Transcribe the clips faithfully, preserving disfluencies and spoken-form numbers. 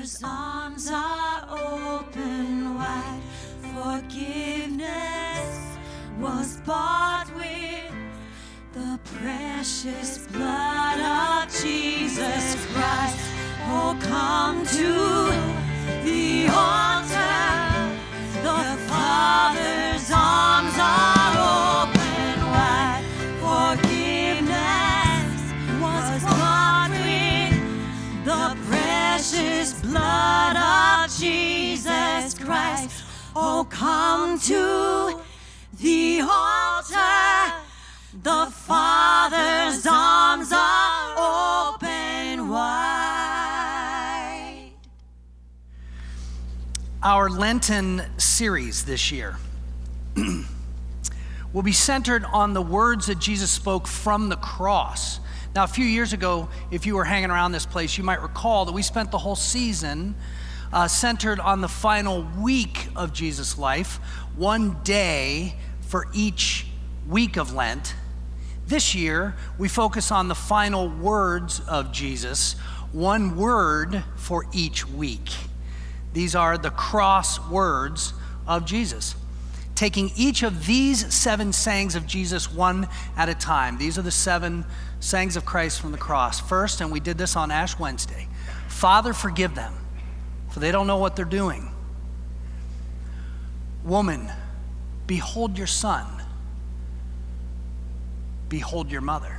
Father's arms are open wide. Forgiveness was bought with the precious blood of Jesus Christ. Oh, come to the altar. The Father's arms are open wide. Forgiveness was bought with the precious blood of Jesus Christ. Oh, come to the altar. The Father's arms are open wide. Our Lenten series this year will be centered on the words that Jesus spoke from the cross. Now, a few years ago, if you were hanging around this place, you might recall that we spent the whole season uh, centered on the final week of Jesus' life, one day for each week of Lent. This year, we focus on the final words of Jesus, one word for each week. These are the cross words of Jesus. Taking each of these seven sayings of Jesus one at a time. These are the seven sayings of Christ from the cross. First, and we did this on Ash Wednesday, Father, forgive them, for they don't know what they're doing. Woman, behold your son. Behold your mother.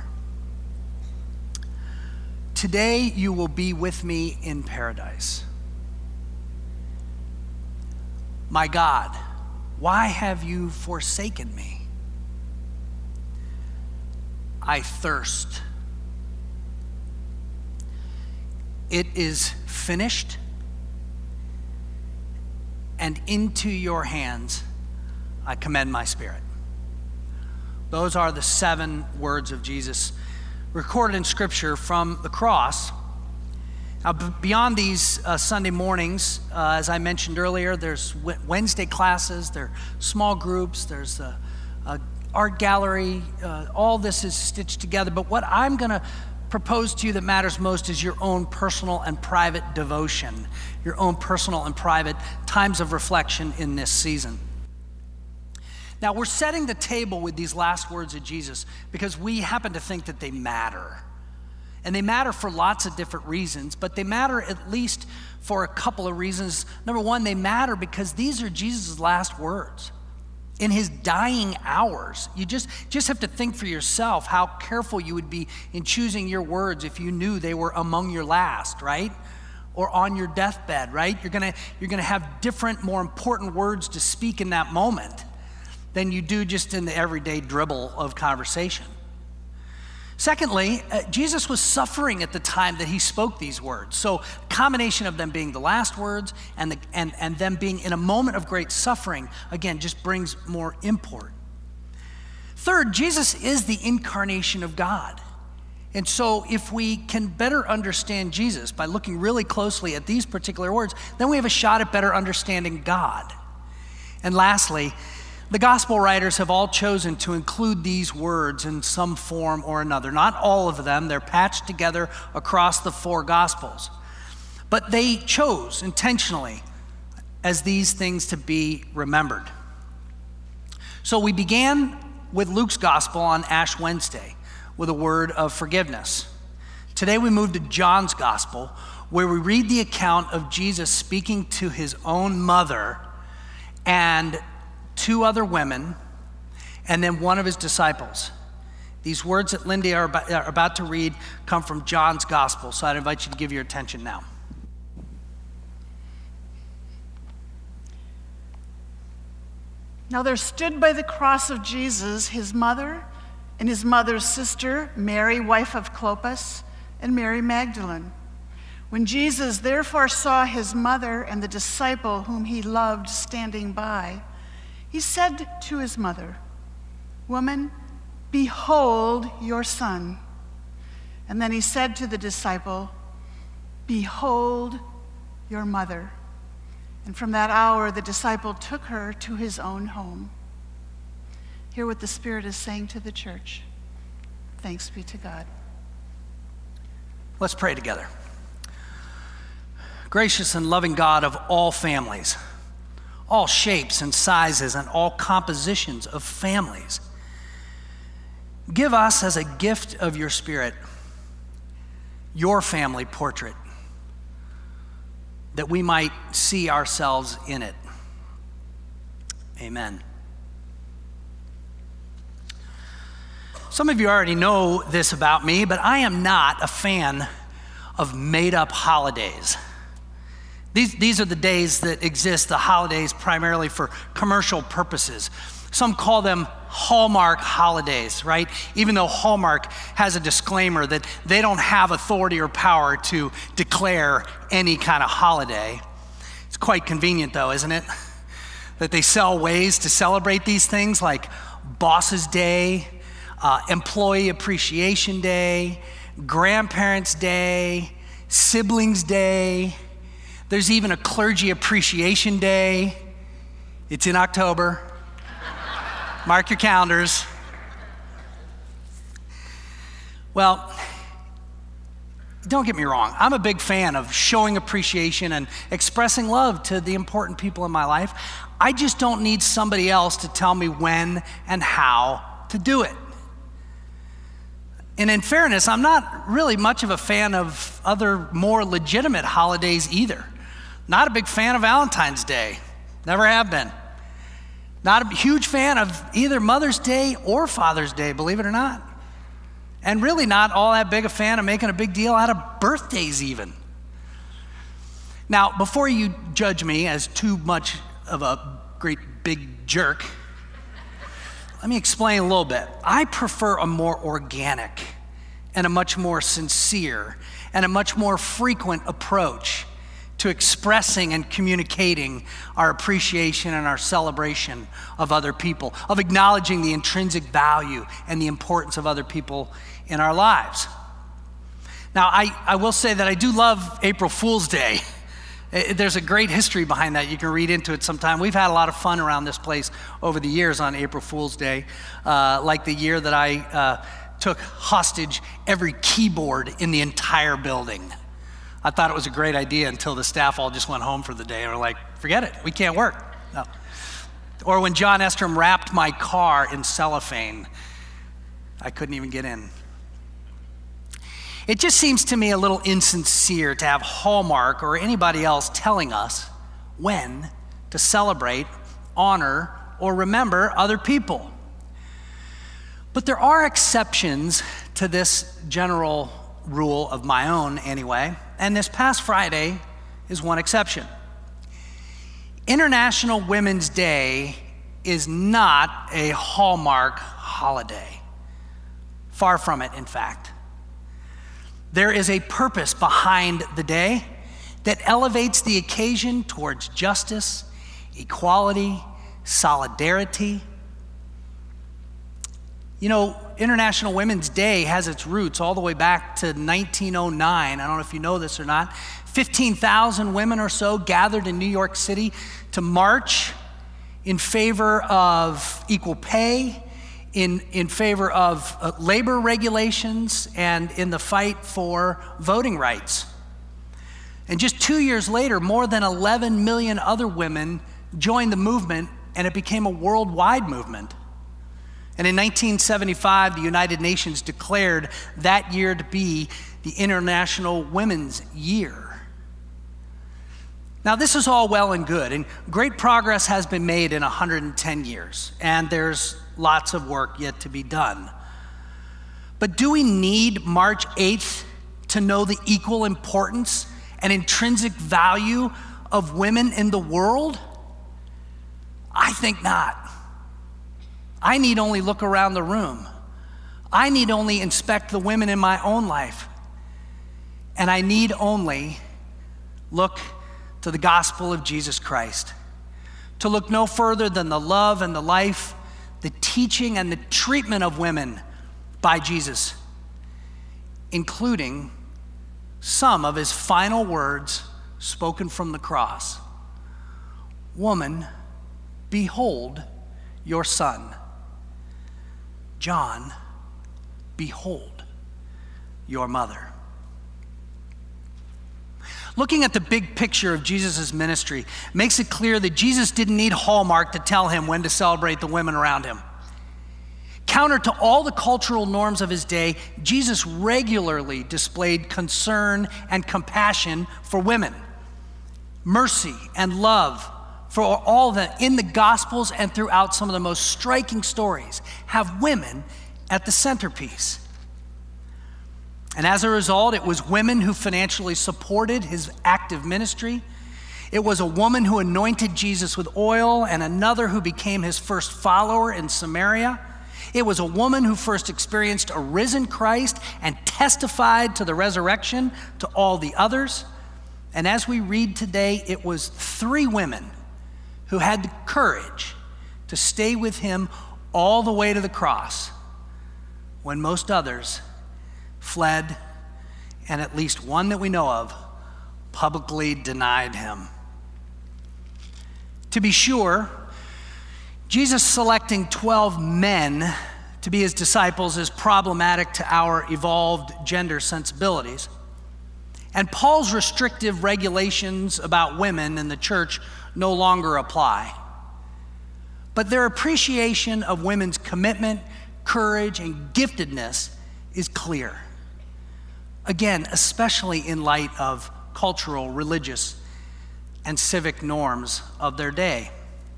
Today you will be with me in paradise. My God, why have you forsaken me? I thirst. It is finished, and into your hands I commend my spirit. Those are the seven words of Jesus recorded in Scripture from the cross. Now, beyond these uh, Sunday mornings, uh, as I mentioned earlier, there's Wednesday classes, there are small groups, there's a, a art gallery. Uh, all this is stitched together. But what I'm going to propose to you that matters most is your own personal and private devotion, your own personal and private times of reflection in this season. Now, we're setting the table with these last words of Jesus because we happen to think that they matter. And they matter for lots of different reasons, but they matter at least for a couple of reasons. Number one, they matter because these are Jesus' last words. In his dying hours, you just, just have to think for yourself how careful you would be in choosing your words if you knew they were among your last, right? Or on your deathbed, right? You're gonna, you're gonna have different, more important words to speak in that moment than you do just in the everyday dribble of conversation. Secondly, uh, Jesus was suffering at the time that he spoke these words. So a combination of them being the last words and, the, and, and them being in a moment of great suffering, again, just brings more import. Third, Jesus is the incarnation of God. And so if we can better understand Jesus by looking really closely at these particular words, then we have a shot at better understanding God. And lastly, the gospel writers have all chosen to include these words in some form or another. Not all of them, they're patched together across the four gospels. But they chose intentionally as these things to be remembered. So we began with Luke's gospel on Ash Wednesday with a word of forgiveness. Today we move to John's gospel, where we read the account of Jesus speaking to his own mother and two other women, and then one of his disciples. These words that Lindy are about, are about to read come from John's gospel, so I'd invite you to give your attention now. Now there stood by the cross of Jesus his mother and his mother's sister, Mary, wife of Clopas, and Mary Magdalene. When Jesus therefore saw his mother and the disciple whom he loved standing by, he said to his mother, "Woman, behold your son." And then he said to the disciple, "Behold your mother." And from that hour, the disciple took her to his own home. Hear what the Spirit is saying to the church. Thanks be to God. Let's pray together. Gracious and loving God of all families, all shapes and sizes and all compositions of families, give us as a gift of your Spirit your family portrait, that we might see ourselves in it. Amen. Some of you already know this about me, but I am not a fan of made-up holidays. These, these are the days that exist, the holidays primarily for commercial purposes. Some call them Hallmark holidays, right? Even though Hallmark has a disclaimer that they don't have authority or power to declare any kind of holiday. It's quite convenient though, isn't it? That they sell ways to celebrate these things like Boss's Day, uh, Employee Appreciation Day, Grandparents' Day, Siblings' Day. There's even a Clergy Appreciation Day. It's in October. Mark your calendars. Well, don't get me wrong. I'm a big fan of showing appreciation and expressing love to the important people in my life. I just don't need somebody else to tell me when and how to do it. And in fairness, I'm not really much of a fan of other more legitimate holidays either. Not a big fan of Valentine's Day. Never have been. Not a huge fan of either Mother's Day or Father's Day, believe it or not. And really not all that big a fan of making a big deal out of birthdays even. Now, before you judge me as too much of a great big jerk, let me explain a little bit. I prefer a more organic and a much more sincere and a much more frequent approach to expressing and communicating our appreciation and our celebration of other people, of acknowledging the intrinsic value and the importance of other people in our lives. Now, I, I will say that I do love April Fool's Day. There's a great history behind that. You can read into it sometime. We've had a lot of fun around this place over the years on April Fool's Day, uh, like the year that I uh, took hostage every keyboard in the entire building. I thought it was a great idea until the staff all just went home for the day and were like, forget it, we can't work. No. Or when John Estrom wrapped my car in cellophane, I couldn't even get in. It just seems to me a little insincere to have Hallmark or anybody else telling us when to celebrate, honor, or remember other people. But there are exceptions to this general rule of my own anyway, and this past Friday is one exception. International Women's Day is not a Hallmark holiday. Far from it, in fact. There is a purpose behind the day that elevates the occasion towards justice, equality, solidarity. You know, International Women's Day has its roots all the way back to nineteen oh nine. I don't know if you know this or not. fifteen thousand women or so gathered in New York City to march in favor of equal pay, in, in favor of uh, labor regulations, and in the fight for voting rights. And just two years later, more than eleven million other women joined the movement, and it became a worldwide movement. And in nineteen seventy-five, the United Nations declared that year to be the International Women's Year. Now, this is all well and good, and great progress has been made in one hundred ten years, and there's lots of work yet to be done. But do we need March eighth to know the equal importance and intrinsic value of women in the world? I think not. I need only look around the room. I need only inspect the women in my own life. And I need only look to the gospel of Jesus Christ, to look no further than the love and the life, the teaching and the treatment of women by Jesus, including some of his final words spoken from the cross. Woman, behold your son. John, behold your mother. Looking at the big picture of Jesus' ministry makes it clear that Jesus didn't need Hallmark to tell him when to celebrate the women around him. Counter to all the cultural norms of his day, Jesus regularly displayed concern and compassion for women, mercy and love for all that in the Gospels and throughout some of the most striking stories have women at the centerpiece. And as a result, it was women who financially supported his active ministry. It was a woman who anointed Jesus with oil and another who became his first follower in Samaria. It was a woman who first experienced a risen Christ and testified to the resurrection to all the others. And as we read today, it was three women who had the courage to stay with him all the way to the cross when most others fled, and at least one that we know of publicly denied him. To be sure, Jesus selecting twelve men to be his disciples is problematic to our evolved gender sensibilities. And Paul's restrictive regulations about women in the church no longer apply. But their appreciation of women's commitment, courage, and giftedness is clear. Again, especially in light of cultural, religious, and civic norms of their day.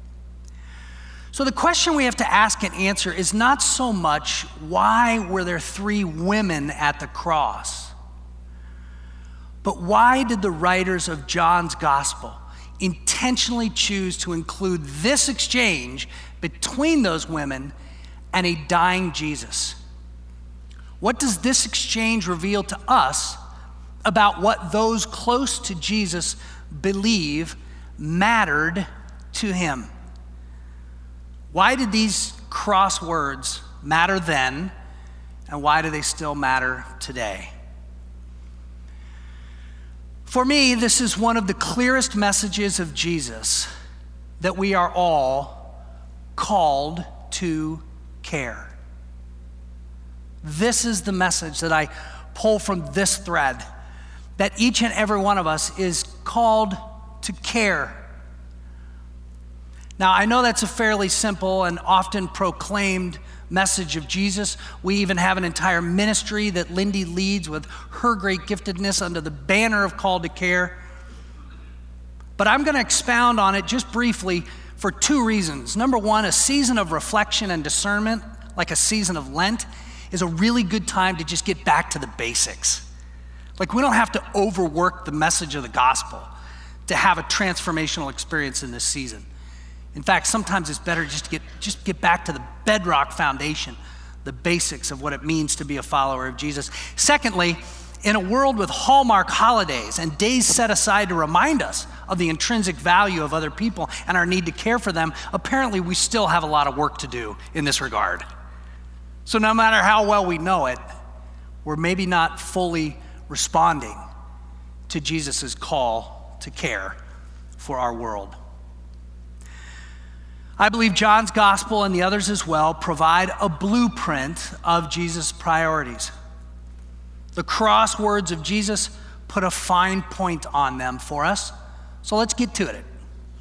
So the question we have to ask and answer is not so much why were there three women at the cross, but why did the writers of John's gospel intentionally choose to include this exchange between those women and a dying Jesus? What does this exchange reveal to us about what those close to Jesus believe mattered to him? Why did these cross words matter then, and why do they still matter today? For me, this is one of the clearest messages of Jesus, that we are all called to care. This is the message that I pull from this thread, that each and every one of us is called to care. Now, I know that's a fairly simple and often proclaimed message of Jesus. We even have an entire ministry that Lindy leads with her great giftedness under the banner of Call to Care. But I'm going to expound on it just briefly for two reasons. Number one, a season of reflection and discernment, like a season of Lent, is a really good time to just get back to the basics. Like, we don't have to overwork the message of the gospel to have a transformational experience in this season. In fact, sometimes it's better just to get, just get back to the bedrock foundation, the basics of what it means to be a follower of Jesus. Secondly, in a world with Hallmark holidays and days set aside to remind us of the intrinsic value of other people and our need to care for them, apparently we still have a lot of work to do in this regard. So no matter how well we know it, we're maybe not fully responding to Jesus' call to care for our world. I believe John's gospel and the others as well provide a blueprint of Jesus' priorities. The cross words of Jesus put a fine point on them for us. So let's get to it.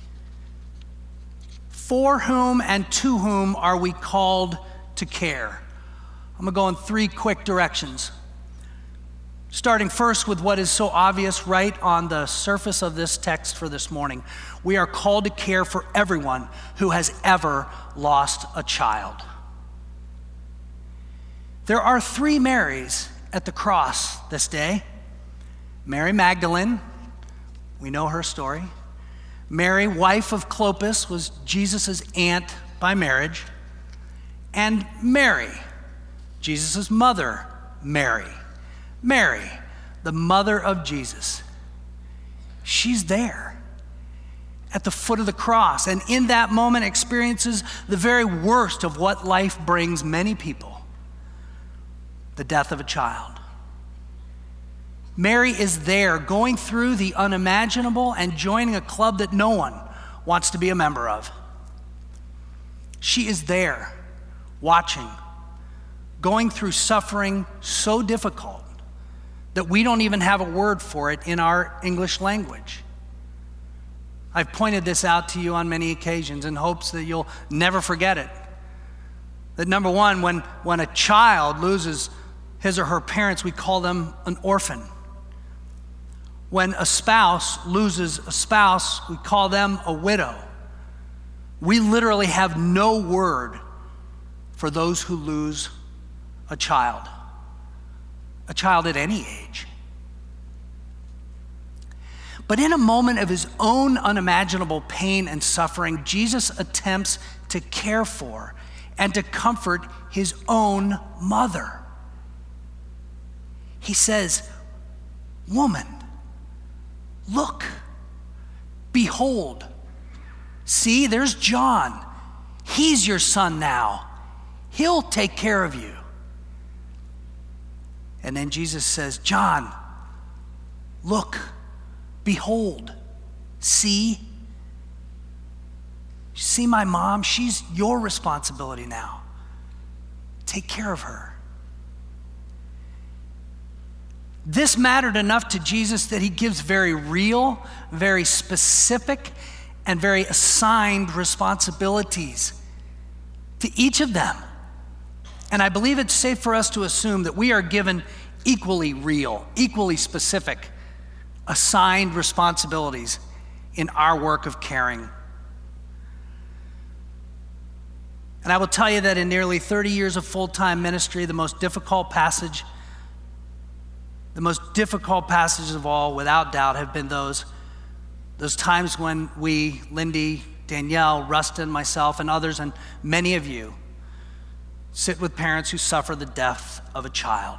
For whom and to whom are we called to care? I'm gonna go in three quick directions. Starting first with what is so obvious right on the surface of this text for this morning. We are called to care for everyone who has ever lost a child. There are three Marys at the cross this day. Mary Magdalene, we know her story. Mary, wife of Clopas, was Jesus' aunt by marriage. And Mary, Jesus' mother, Mary. Mary, the mother of Jesus. She's there at the foot of the cross, and in that moment experiences the very worst of what life brings many people, the death of a child. Mary is there going through the unimaginable and joining a club that no one wants to be a member of. She is there watching, going through suffering so difficult that we don't even have a word for it in our English language. I've pointed this out to you on many occasions in hopes that you'll never forget it. That number one, when, when a child loses his or her parents, we call them an orphan. When a spouse loses a spouse, we call them a widow. We literally have no word for those who lose a child, a child at any age. But in a moment of his own unimaginable pain and suffering, Jesus attempts to care for and to comfort his own mother. He says, "Woman, look, behold, see, there's John. He's your son now. He'll take care of you." And then Jesus says, "John, look, behold, see, see my mom? She's your responsibility now. Take care of her." This mattered enough to Jesus that he gives very real, very specific, and very assigned responsibilities to each of them. And I believe it's safe for us to assume that we are given equally real, equally specific, assigned responsibilities in our work of caring. And I will tell you that in nearly thirty years of full-time ministry, the most difficult passage, the most difficult passages of all, without doubt, have been those, those times when we, Lindy, Danielle, Rustin, myself, and others, and many of you, sit with parents who suffer the death of a child.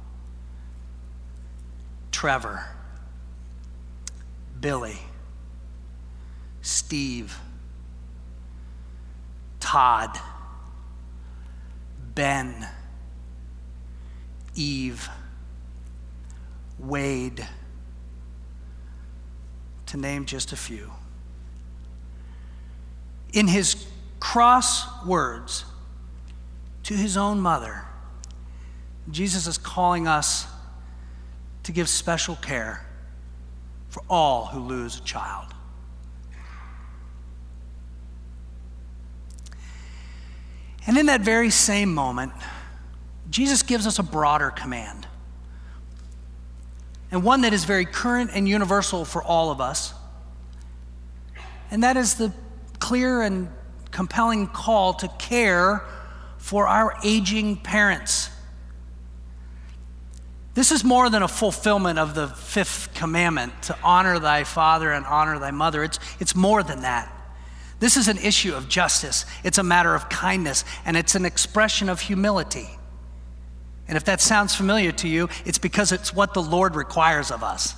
Trevor, Billy, Steve, Todd, Ben, Eve, Wade, to name just a few. In his cross words to his own mother, Jesus is calling us to give special care for all who lose a child. And in that very same moment, Jesus gives us a broader command, and one that is very current and universal for all of us, and that is the clear and compelling call to care for our aging parents. This is more than a fulfillment of the fifth commandment, to honor thy father and honor thy mother. It's, it's more than that. This is an issue of justice. It's a matter of kindness, and it's an expression of humility. And if that sounds familiar to you, it's because it's what the Lord requires of us.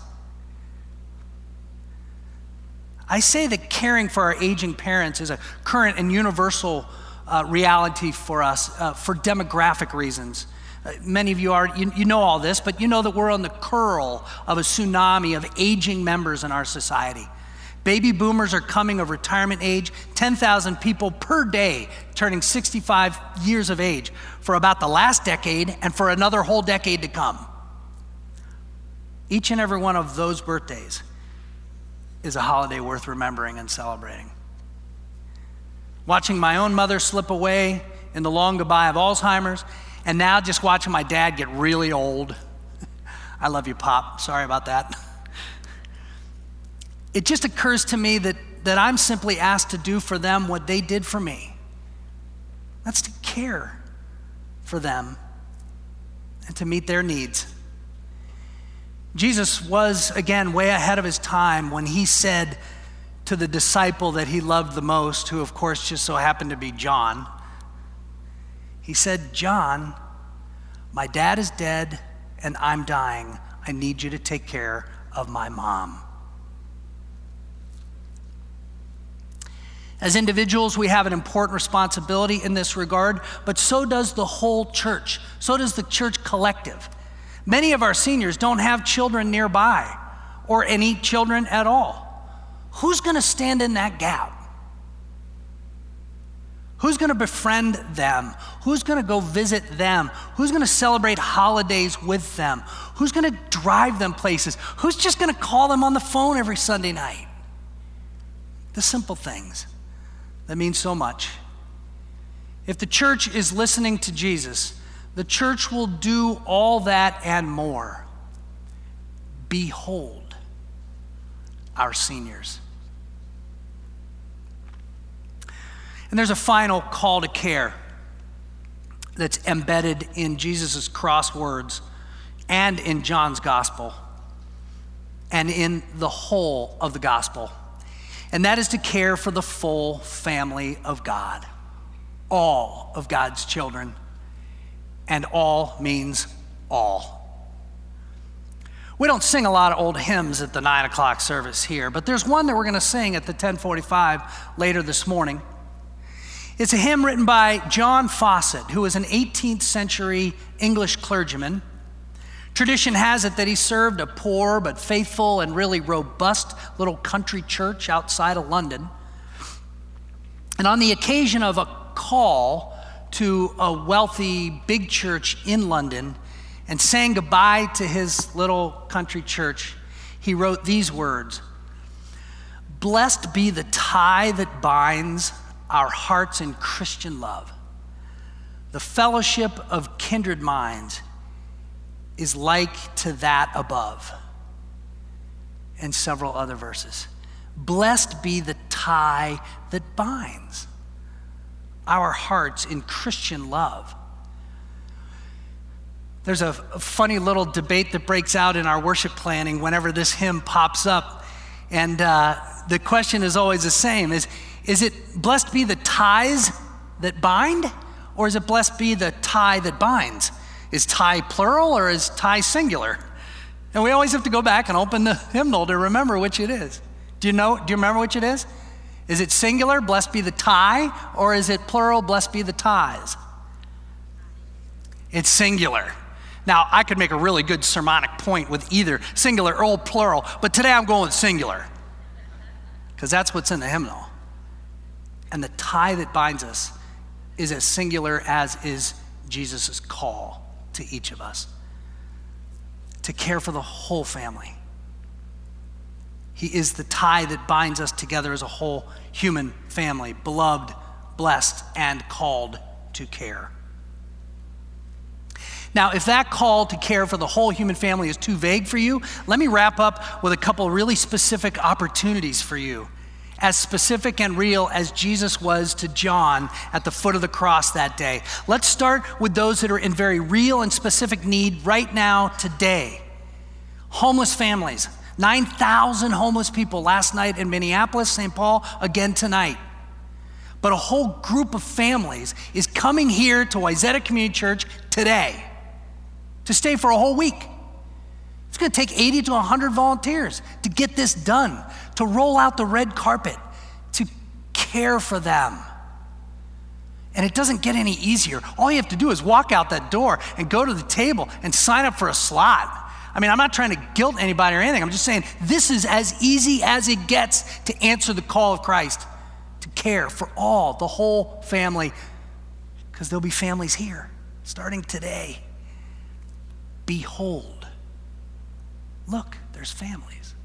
I say that caring for our aging parents is a current and universal uh, reality for us uh, for demographic reasons. Uh, many of you are, you, you know all this, but you know that we're on the curl of a tsunami of aging members in our society. Baby boomers are coming of retirement age, ten thousand people per day turning sixty-five years of age for about the last decade and for another whole decade to come. Each and every one of those birthdays is a holiday worth remembering and celebrating. Watching my own mother slip away in the long goodbye of Alzheimer's, and now just watching my dad get really old. I love you, Pop. Sorry about that. It just occurs to me that, that I'm simply asked to do for them what they did for me. That's to care for them and to meet their needs. Jesus was, again, way ahead of his time when he said to the disciple that he loved the most, who of course just so happened to be John, he said, "John, my dad is dead and I'm dying. I need you to take care of my mom." As individuals, we have an important responsibility in this regard, but so does the whole church. So does the church collective. Many of our seniors don't have children nearby or any children at all. Who's going to stand in that gap? Who's going to befriend them? Who's going to go visit them? Who's going to celebrate holidays with them? Who's going to drive them places? Who's just going to call them on the phone every Sunday night? The simple things that mean so much. If the church is listening to Jesus, the church will do all that and more. Behold our seniors. And there's a final call to care that's embedded in Jesus' cross words and in John's gospel and in the whole of the gospel. And that is to care for the full family of God, all of God's children. And all means all. We don't sing a lot of old hymns at the nine o'clock service here, but there's one that we're going to sing at the ten forty-five later this morning. It's a hymn written by John Fawcett, who was an eighteenth century English clergyman. Tradition has it that he served a poor but faithful and really robust little country church outside of London. And on the occasion of a call to a wealthy big church in London and saying goodbye to his little country church, he wrote these words: "Blessed be the tie that binds our hearts in Christian love. The fellowship of kindred minds is like to that above." And several other verses. Blessed be the tie that binds our hearts in Christian love. There's a, a funny little debate that breaks out in our worship planning whenever this hymn pops up. And uh, the question is always the same. Is, is it blessed be the ties that bind? Or is it blessed be the tie that binds? Is tie plural or is tie singular? And we always have to go back and open the hymnal to remember which it is. Do you know, do you remember which it is? Is it singular, blessed be the tie, or is it plural, blessed be the ties? It's singular. Now, I could make a really good sermonic point with either singular or plural, but today I'm going with singular because that's what's in the hymnal. And the tie that binds us is as singular as is Jesus' call to each of us to care for the whole family. He is the tie that binds us together as a whole human family, beloved, blessed, and called to care. Now, if that call to care for the whole human family is too vague for you, let me wrap up with a couple really specific opportunities for you, as specific and real as Jesus was to John at the foot of the cross that day. Let's start with those that are in very real and specific need right now, today. Homeless families. nine thousand homeless people last night in Minneapolis, Saint Paul, again tonight. But a whole group of families is coming here to Wayzata Community Church today to stay for a whole week. It's going to take eighty to one hundred volunteers to get this done, to roll out the red carpet, to care for them. And it doesn't get any easier. All you have to do is walk out that door and go to the table and sign up for a slot. I mean, I'm not trying to guilt anybody or anything. I'm just saying this is as easy as it gets to answer the call of Christ, to care for all, the whole family, because there'll be families here starting today. Behold, look, there's families.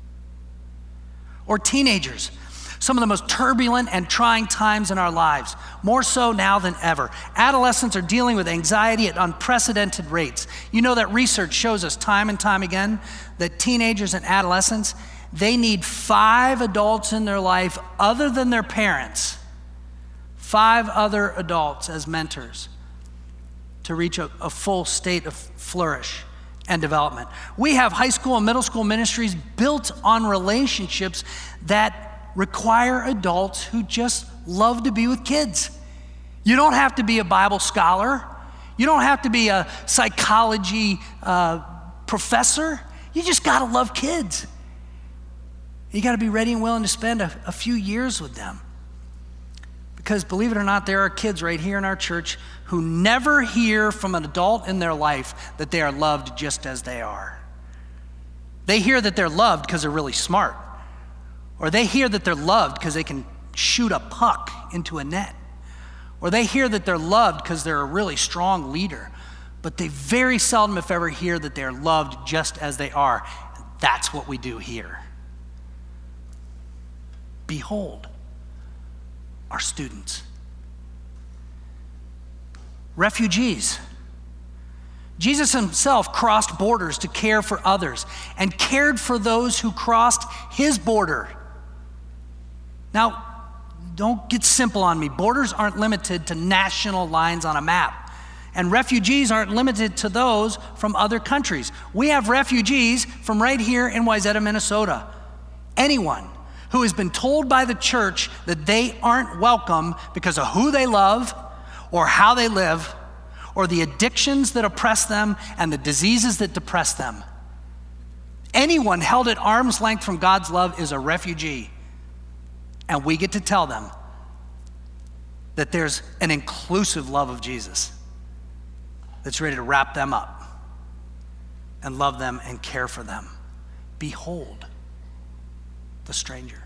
Or teenagers, some of the most turbulent and trying times in our lives, more so now than ever. Adolescents are dealing with anxiety at unprecedented rates. You know that research shows us time and time again that teenagers and adolescents, they need five adults in their life other than their parents, five other adults as mentors to reach a, a full state of flourish and development. We have high school and middle school ministries built on relationships that require adults who just love to be with kids. You don't have to be a Bible scholar. You don't have to be a psychology uh, professor. You just gotta love kids. You gotta be ready and willing to spend a, a few years with them. Because believe it or not, there are kids right here in our church who never hear from an adult in their life that they are loved just as they are. They hear that they're loved because they're really smart. Or they hear that they're loved because they can shoot a puck into a net. Or they hear that they're loved because they're a really strong leader, but they very seldom, if ever, hear that they're loved just as they are. That's what we do here. Behold, our students. Refugees. Jesus himself crossed borders to care for others and cared for those who crossed his border. Now, don't get simple on me. Borders aren't limited to national lines on a map. And refugees aren't limited to those from other countries. We have refugees from right here in Wayzata, Minnesota. Anyone who has been told by the church that they aren't welcome because of who they love or how they live or the addictions that oppress them and the diseases that depress them. Anyone held at arm's length from God's love is a refugee. And we get to tell them that there's an inclusive love of Jesus that's ready to wrap them up and love them and care for them. Behold the stranger.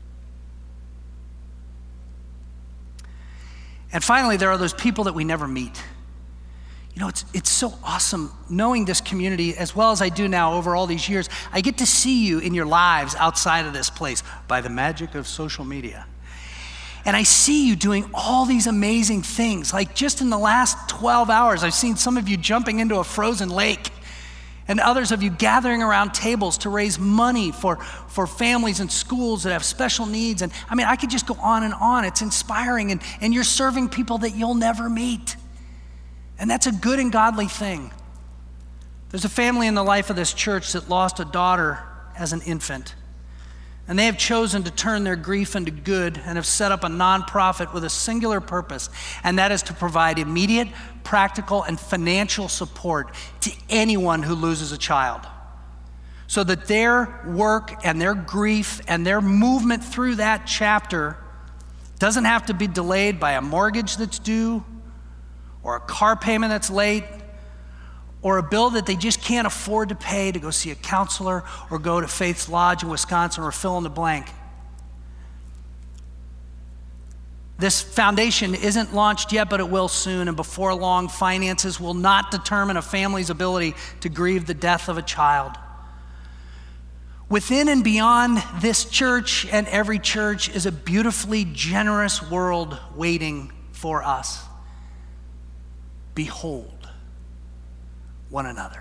And finally, there are those people that we never meet. You know, it's, it's so awesome knowing this community as well as I do now over all these years. I get to see you in your lives outside of this place by the magic of social media. And I see you doing all these amazing things. Like just in the last twelve hours, I've seen some of you jumping into a frozen lake and others of you gathering around tables to raise money for, for families and schools that have special needs. And I mean, I could just go on and on. It's inspiring. And, and you're serving people that you'll never meet. And that's a good and godly thing. There's a family in the life of this church that lost a daughter as an infant. And they have chosen to turn their grief into good and have set up a nonprofit with a singular purpose, and that is to provide immediate, practical, and financial support to anyone who loses a child, so that their work and their grief and their movement through that chapter doesn't have to be delayed by a mortgage that's due or a car payment that's late, or a bill that they just can't afford to pay to go see a counselor or go to Faith's Lodge in Wisconsin or fill in the blank. This foundation isn't launched yet, but it will soon, and before long, finances will not determine a family's ability to grieve the death of a child. Within and beyond this church and every church is a beautifully generous world waiting for us. Behold one another.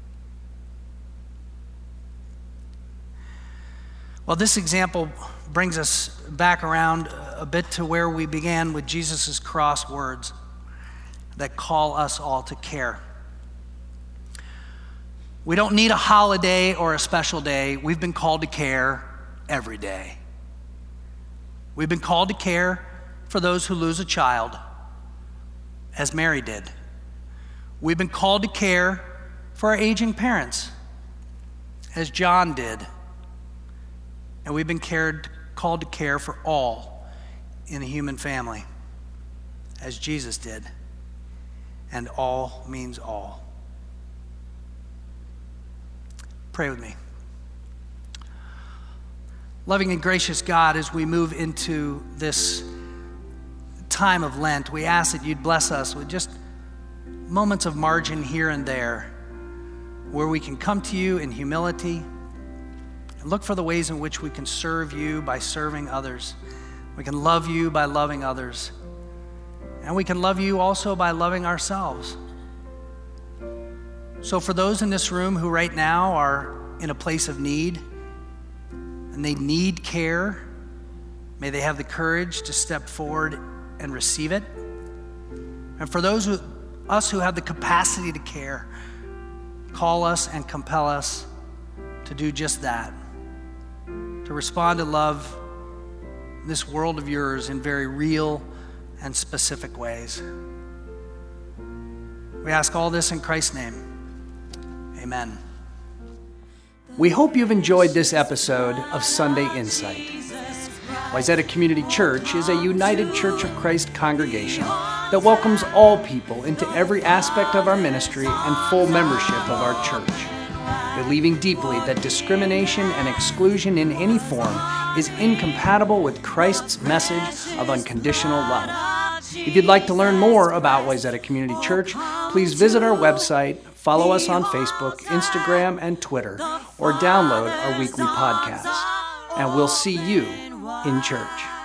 Well, this example brings us back around a bit to where we began with Jesus' cross words that call us all to care. We don't need a holiday or a special day. We've been called to care every day. We've been called to care for those who lose a child, as Mary did. We've been called to care for our aging parents, as John did. And we've been cared, called to care for all in the human family, as Jesus did. And all means all. Pray with me. Loving and gracious God, as we move into this time of Lent, we ask that you'd bless us with just moments of margin here and there where we can come to you in humility and look for the ways in which we can serve you by serving others. We can love you by loving others. And we can love you also by loving ourselves. So for those in this room who right now are in a place of need and they need care, may they have the courage to step forward and receive it. And for those who us who have the capacity to care, call us and compel us to do just that, to respond to love this world of yours in very real and specific ways. We ask all this in Christ's name. Amen. We hope you've enjoyed this episode of Sunday Insight. Wayzata Community Church is a United Church of Christ congregation that welcomes all people into every aspect of our ministry and full membership of our church, believing deeply that discrimination and exclusion in any form is incompatible with Christ's message of unconditional love. If you'd like to learn more about Wayzata Community Church, please visit our website, follow us on Facebook, Instagram, and Twitter, or download our weekly podcast. And we'll see you in church.